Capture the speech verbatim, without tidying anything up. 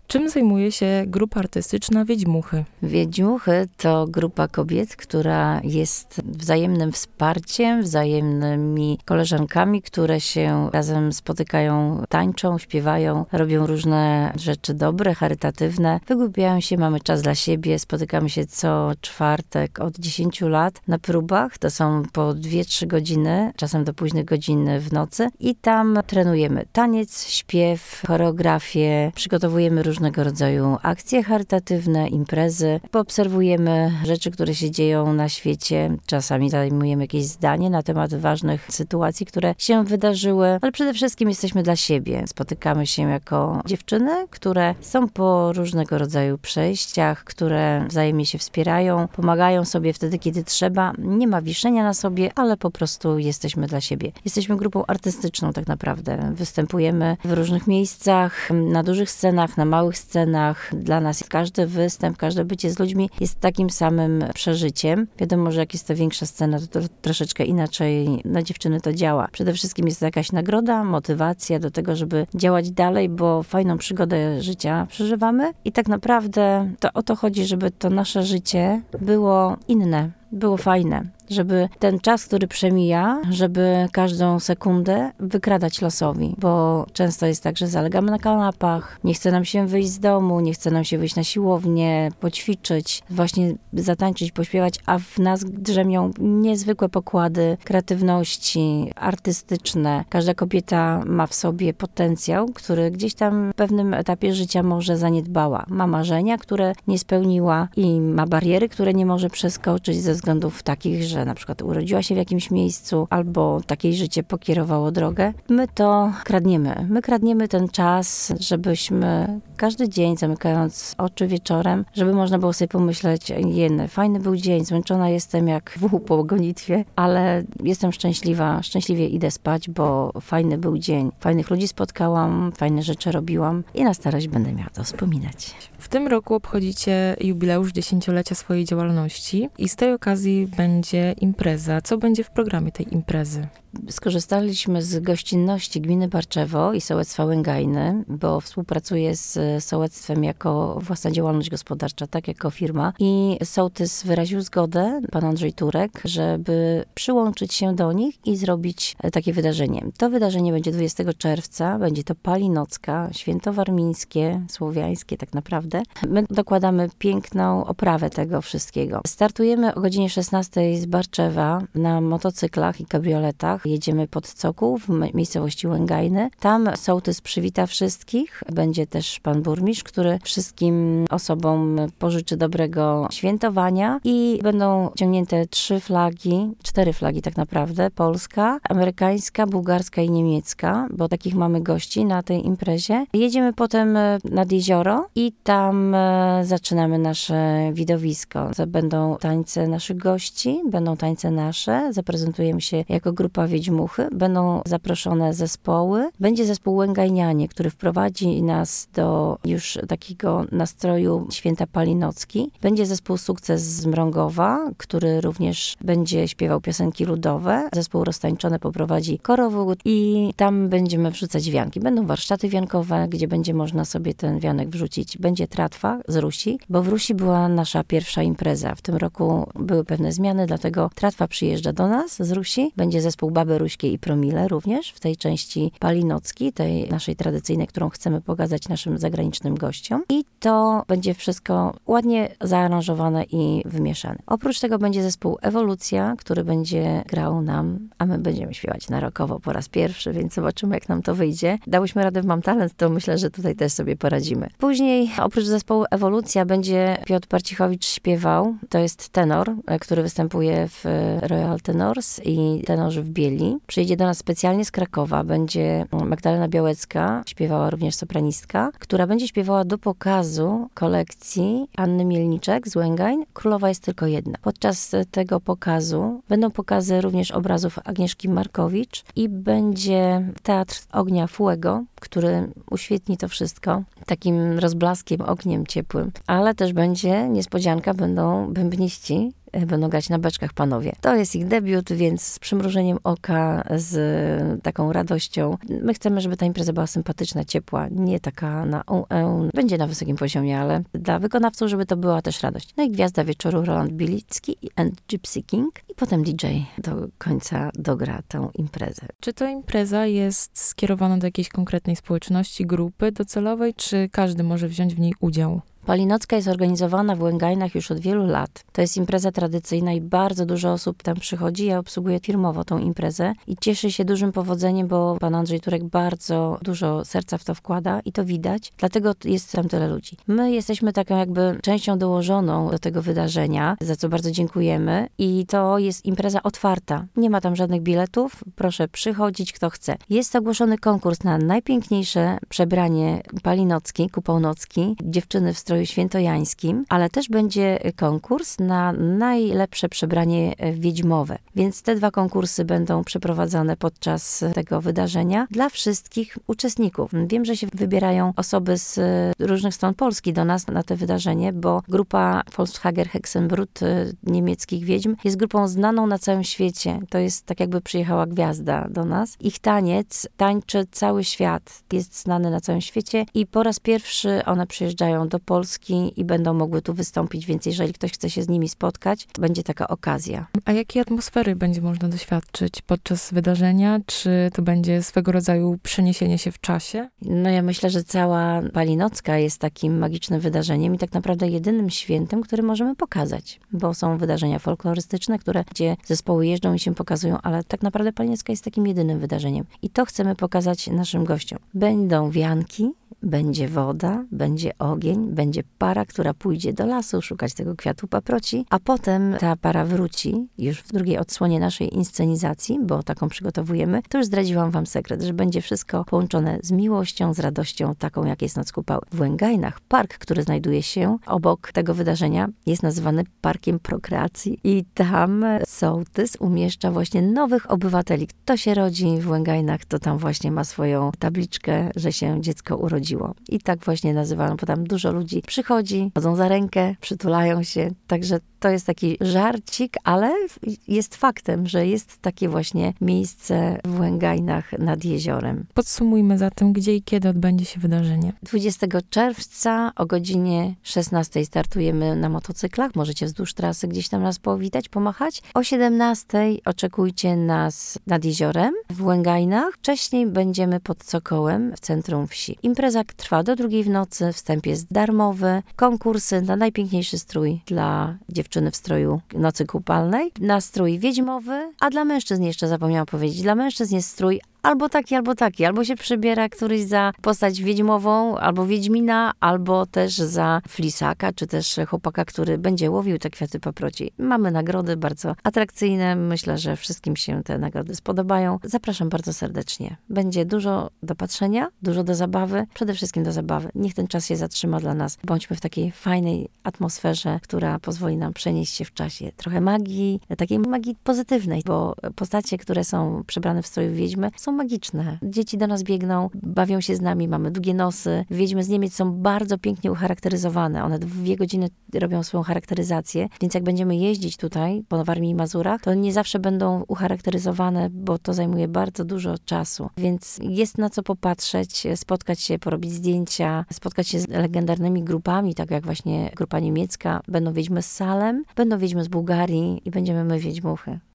Czym zajmuje się grupa artystyczna Wiedźmuchy? Wiedźmuchy to grupa kobiet, która jest wzajemnym wsparciem, wzajemnymi koleżankami, które się razem spotykają, tańczą, śpiewają, robią różne rzeczy dobre, charytatywne, wygłupiają się, mamy czas dla siebie, spotykamy się co czwartek od dziesięciu lat na próbach. To są po dwie trzy godziny, czasem do późnych godzin w nocy i tam trenujemy taniec, śpiew, choreografię, przygotowujemy różnego rodzaju akcje charytatywne, imprezy, poobserwujemy rzeczy, które się dzieją na świecie. Czasami zajmujemy jakieś zdanie na temat ważnych sytuacji, które się wydarzyły, ale przede wszystkim jesteśmy dla siebie. Spotykamy się jako dziewczyny, które są po różnego rodzaju przejściach, które wzajemnie się wspierają, pomagają sobie wtedy, kiedy trzeba. Nie ma wiszenia na sobie, ale po prostu jesteśmy dla siebie. Jesteśmy grupą artystyczną tak naprawdę. Występujemy w różnych miejscach, na dużych scenach, na małych scenach. Dla nas każdy występ, każde bycie z ludźmi jest takim samym przeżyciem. Wiadomo, że jak jest to większa scena, to, to troszeczkę inaczej na dziewczyny to działa. Przede wszystkim jest to jakaś nagroda, motywacja do tego, żeby działać dalej, bo fajną przygodę życia przeżywamy i tak naprawdę to o to chodzi, żeby to nasze życie było inne, było fajne. Żeby ten czas, który przemija, żeby każdą sekundę wykradać losowi, bo często jest tak, że zalegamy na kanapach, nie chce nam się wyjść z domu, nie chce nam się wyjść na siłownię, poćwiczyć, właśnie zatańczyć, pośpiewać, a w nas drzemią niezwykłe pokłady kreatywności, artystyczne. Każda kobieta ma w sobie potencjał, który gdzieś tam w pewnym etapie życia może zaniedbała. Ma marzenia, które nie spełniła i ma bariery, które nie może przeskoczyć ze względów takich, że na przykład urodziła się w jakimś miejscu albo takie życie pokierowało drogę. My to kradniemy. My kradniemy ten czas, żebyśmy każdy dzień, zamykając oczy wieczorem, żeby można było sobie pomyśleć, jeny, fajny był dzień, zmęczona jestem jak wół po gonitwie, ale jestem szczęśliwa, szczęśliwie idę spać, bo fajny był dzień. Fajnych ludzi spotkałam, fajne rzeczy robiłam i na starość będę miała to wspominać. W tym roku obchodzicie jubileusz dziesięciolecia swojej działalności i z tej okazji będzie impreza. Co będzie w programie tej imprezy? Skorzystaliśmy z gościnności gminy Barczewo i sołectwa Łęgajny, bo współpracuję z sołectwem jako własna działalność gospodarcza, tak jako firma. I sołtys wyraził zgodę, pan Andrzej Turek, żeby przyłączyć się do nich i zrobić takie wydarzenie. To wydarzenie będzie dwudziestego czerwca, będzie to Palinocka, święto warmińskie, słowiańskie tak naprawdę. My dokładamy piękną oprawę tego wszystkiego. Startujemy o godzinie szesnastej z Barczewa na motocyklach i kabrioletach. Jedziemy pod Cokół w miejscowości Łęgajny. Tam sołtys przywita wszystkich. Będzie też pan burmistrz, który wszystkim osobom pożyczy dobrego świętowania i będą ciągnięte trzy flagi, cztery flagi tak naprawdę. Polska, amerykańska, bułgarska i niemiecka, bo takich mamy gości na tej imprezie. Jedziemy potem nad jezioro i tam zaczynamy nasze widowisko. Będą tańce naszych gości, będą tańce nasze. Zaprezentujemy się jako grupa Wiedźmuchy. Będą zaproszone zespoły. Będzie zespół Łęgajnianie, który wprowadzi nas do już takiego nastroju święta Palinocki. Będzie zespół Sukces z Mrągowa, który również będzie śpiewał piosenki ludowe. Zespół Roztańczone poprowadzi korowód i tam będziemy wrzucać wianki. Będą warsztaty wiankowe, gdzie będzie można sobie ten wianek wrzucić. Będzie tratwa z Rusi, bo w Rusi była nasza pierwsza impreza. W tym roku były pewne zmiany, dlatego tratwa przyjeżdża do nas z Rusi. Będzie zespół Baby Ruśkie i Promile również w tej części palinockiej, tej naszej tradycyjnej, którą chcemy pokazać naszym zagranicznym gościom. I to będzie wszystko ładnie zaaranżowane i wymieszane. Oprócz tego będzie zespół Ewolucja, który będzie grał nam, a my będziemy śpiewać na rockowo po raz pierwszy, więc zobaczymy, jak nam to wyjdzie. Dałyśmy radę w Mam Talent, to myślę, że tutaj też sobie poradzimy. Później, oprócz zespołu Ewolucja, będzie Piotr Parcichowicz śpiewał. To jest tenor, który występuje w Royal Tenors i tenorzy w Bieli. Przyjedzie do nas specjalnie z Krakowa. Będzie Magdalena Białecka, śpiewała również sopranistka, która będzie śpiewała do pokazu kolekcji Anny Mielniczek z Łęgajn. Królowa jest tylko jedna. Podczas tego pokazu będą pokazy również obrazów Agnieszki Markowicz i będzie Teatr Ognia Fuego, który uświetni to wszystko takim rozblaskiem, ogniem ciepłym. Ale też będzie niespodzianka, będą bębniści będą grać na beczkach panowie. To jest ich debiut, więc z przymrużeniem oka, z taką radością. My chcemy, żeby ta impreza była sympatyczna, ciepła, nie taka na on, on. Będzie na wysokim poziomie, ale dla wykonawców, żeby to była też radość. No i gwiazda wieczoru Roland Bilicki and Gypsy King i potem D J do końca dogra tę imprezę. Czy to impreza jest skierowana do jakiejś konkretnej społeczności, grupy docelowej, czy każdy może wziąć w niej udział? Palinocka jest organizowana w Łęgajnach już od wielu lat. To jest impreza tradycyjna i bardzo dużo osób tam przychodzi. Ja obsługuję firmowo tą imprezę i cieszy się dużym powodzeniem, bo pan Andrzej Turek bardzo dużo serca w to wkłada i to widać. Dlatego jest tam tyle ludzi. My jesteśmy taką jakby częścią dołożoną do tego wydarzenia, za co bardzo dziękujemy i to jest impreza otwarta. Nie ma tam żadnych biletów. Proszę przychodzić, kto chce. Jest ogłoszony konkurs na najpiękniejsze przebranie palinocki, kupołnocki. Dziewczyny w stroju świętojańskim, ale też będzie konkurs na najlepsze przebranie wiedźmowe. Więc te dwa konkursy będą przeprowadzane podczas tego wydarzenia dla wszystkich uczestników. Wiem, że się wybierają osoby z różnych stron Polski do nas na to wydarzenie, bo grupa Volkshager Hexenbrut niemieckich wiedźm jest grupą znaną na całym świecie. To jest tak jakby przyjechała gwiazda do nas. Ich taniec tańczy cały świat. Jest znany na całym świecie i po raz pierwszy one przyjeżdżają do Polski i będą mogły tu wystąpić, więc jeżeli ktoś chce się z nimi spotkać, to będzie taka okazja. A jakiej atmosfery będzie można doświadczyć podczas wydarzenia? Czy to będzie swego rodzaju przeniesienie się w czasie? No ja myślę, że cała Palinocka jest takim magicznym wydarzeniem i tak naprawdę jedynym świętem, który możemy pokazać, bo są wydarzenia folklorystyczne, które, gdzie zespoły jeżdżą i się pokazują, ale tak naprawdę Palinocka jest takim jedynym wydarzeniem. I to chcemy pokazać naszym gościom. Będą wianki, będzie woda, będzie ogień, będzie para, która pójdzie do lasu szukać tego kwiatu paproci, a potem ta para wróci już w drugiej odsłonie naszej inscenizacji, bo taką przygotowujemy. To już zdradziłam wam sekret, że będzie wszystko połączone z miłością, z radością, taką jak jest Noc Kupały. W Łęgajnach park, który znajduje się obok tego wydarzenia, jest nazywany Parkiem Prokreacji i tam sołtys umieszcza właśnie nowych obywateli. Kto się rodzi w Łęgajnach, to tam właśnie ma swoją tabliczkę, że się dziecko urodziło. I tak właśnie nazywano, bo tam dużo ludzi przychodzi, chodzą za rękę, przytulają się, także to jest taki żarcik, ale jest faktem, że jest takie właśnie miejsce w Łęgajnach nad jeziorem. Podsumujmy zatem, gdzie i kiedy odbędzie się wydarzenie. dwudziestego czerwca o godzinie szesnastej startujemy na motocyklach. Możecie wzdłuż trasy gdzieś tam nas powitać, pomachać. O siedemnastej oczekujcie nas nad jeziorem w Łęgajnach. Wcześniej będziemy pod Cokołem w centrum wsi. Impreza trwa do drugiej w nocy, wstęp jest darmowy. Konkursy na najpiękniejszy strój dla dziewczyny w stroju nocy kupalnej, na strój wiedźmowy, a dla mężczyzn jeszcze zapomniałam powiedzieć, dla mężczyzn jest strój albo taki, albo taki. Albo się przybiera któryś za postać wiedźmową, albo wiedźmina, albo też za flisaka, czy też chłopaka, który będzie łowił te kwiaty paproci. Mamy nagrody bardzo atrakcyjne. Myślę, że wszystkim się te nagrody spodobają. Zapraszam bardzo serdecznie. Będzie dużo do patrzenia, dużo do zabawy. Przede wszystkim do zabawy. Niech ten czas się zatrzyma dla nas. Bądźmy w takiej fajnej atmosferze, która pozwoli nam przenieść się w czasie. Trochę magii, takiej magii pozytywnej, bo postacie, które są przebrane w stroju wiedźmy, są magiczne. Dzieci do nas biegną, bawią się z nami, mamy długie nosy. Wiedźmy z Niemiec są bardzo pięknie ucharakteryzowane. One dwie godziny robią swoją charakteryzację, więc jak będziemy jeździć tutaj po Warmii i Mazurach, to nie zawsze będą ucharakteryzowane, bo to zajmuje bardzo dużo czasu. Więc jest na co popatrzeć, spotkać się, porobić zdjęcia, spotkać się z legendarnymi grupami, tak jak właśnie grupa niemiecka. Będą wiedźmy z Salem, będą wiedźmy z Bułgarii i będziemy my wiedźmuchy.